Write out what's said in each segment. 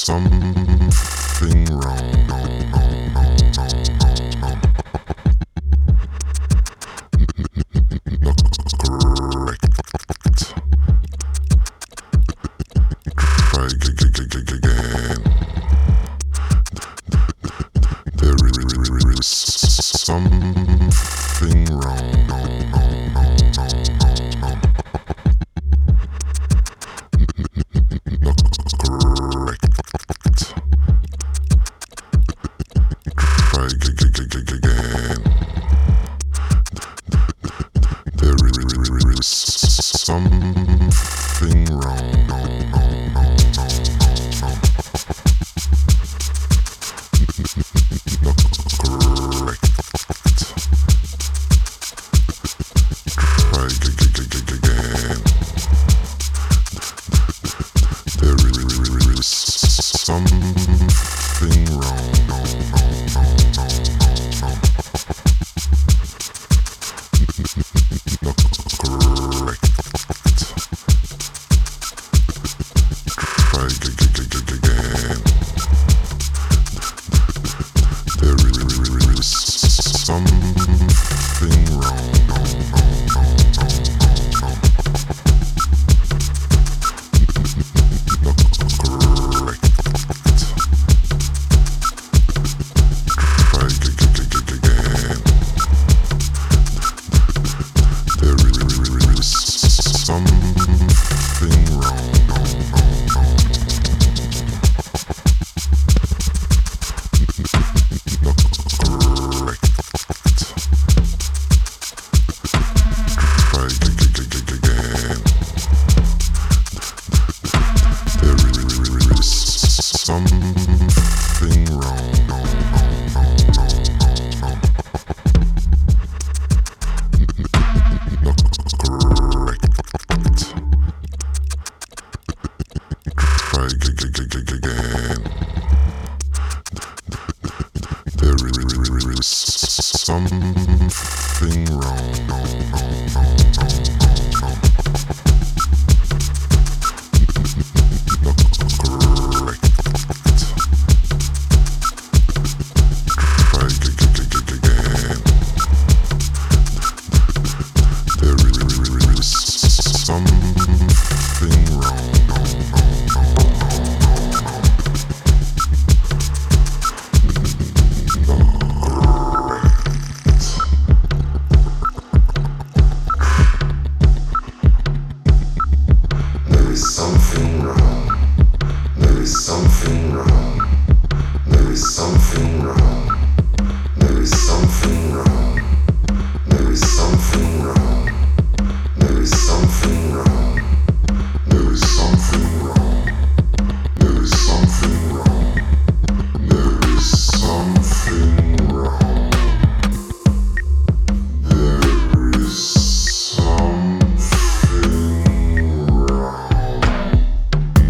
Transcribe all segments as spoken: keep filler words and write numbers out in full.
something wrong. Not correct. Try again. There is something wrong. Not correct. Try again. There is something wrong. Not correct. Try again. There is something wrong. Not correct. Try again. There is something wrong. Not correct. Try again. There is something wrong. Not correct. Try again. There is something wrong. Not correct. Try again. There is something wrong. Not correct. Try again. There is something wrong. There is something wrong. There is something wrong. There is something wrong. There is something wrong. There is something wrong. There is something wrong. There is something wrong. There is something wrong. There is something wrong. There is something wrong.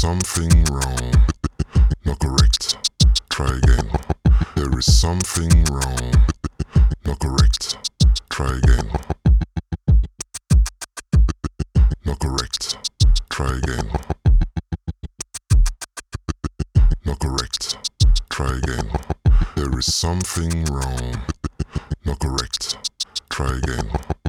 something wrong. Not correct. Try again. There is something wrong. Not correct. Try again. Not correct. Try again. Not correct. Try again. There is something wrong. Not correct. Try again.